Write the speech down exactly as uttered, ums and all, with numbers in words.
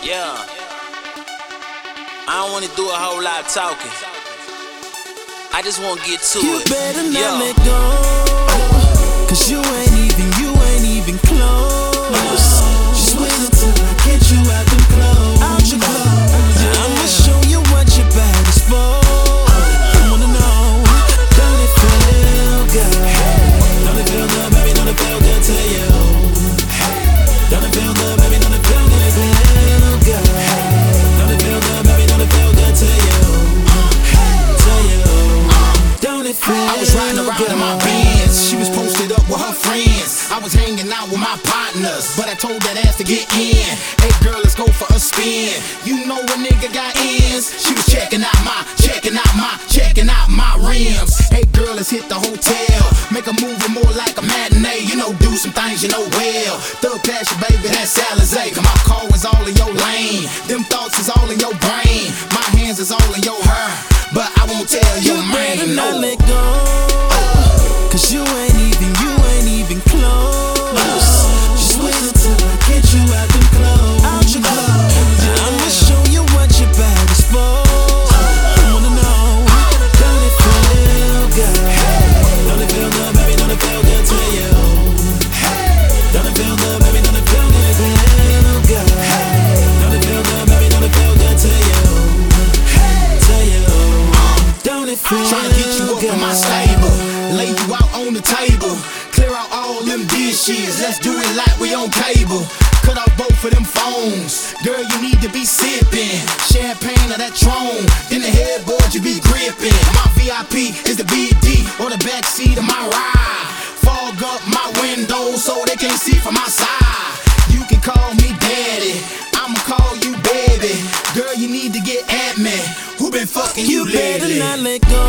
Yeah. I don't wanna do a whole lot of talking. I just wanna get to you it. You better not Yo. let go, cause you ain't even, you ain't even close. Just wait until I get you out them clothes. Out your clothes. I'ma show you what your body's for. I wanna know, don't it feel good? Don't it feel good, baby? Don't it feel good to you? Don't it feel good, baby? Don't it feel good? Don't it feel good? Don't it feel good, baby? Don't it feel good to you? To you? Don't it feel good? I was riding around in my Benz. She was posted up with her friends. I was hanging out with my partners, but I told that ass to get in. Hey girl, let's go for a spin. You know a nigga got ends. She was checking out my, checking out my, checking out my rims. Hey girl, let's hit the hotel. Make a movie more like a matinee. You know, do some things you know well. Thug passion, baby, that's Alizé. Cause my car is all in your lane. Them thoughts is all in your brain. My hands is all in your hair, but I won't tell your You man. better not No. let go, cause you ain't even, you ain't even close. Just wait until I get you out them clothes. Out your clothes. I'ma show you what your body's for. I wanna know, don't it feel good? Don't it feel good, baby? Don't it feel good to you? Don't it feel good, baby? Don't it feel good? Feel good. Don't it feel good, baby? Don't it feel good to you? To you? Don't it feel good? Tryna get you up in my stable, lay you out on the table, clear out all them dishes. Let's do it like we on cable. Cut off both of them phones. Girl, you need to be sipping champagne or that Tron. In the headboard you be gripping. My V I P is the B D or the backseat of my ride. Fog up my window so they can't see from my side. You can call me daddy, I'ma call you baby. Girl, you need to get at me. Who been fucking you, You better lately? not let go,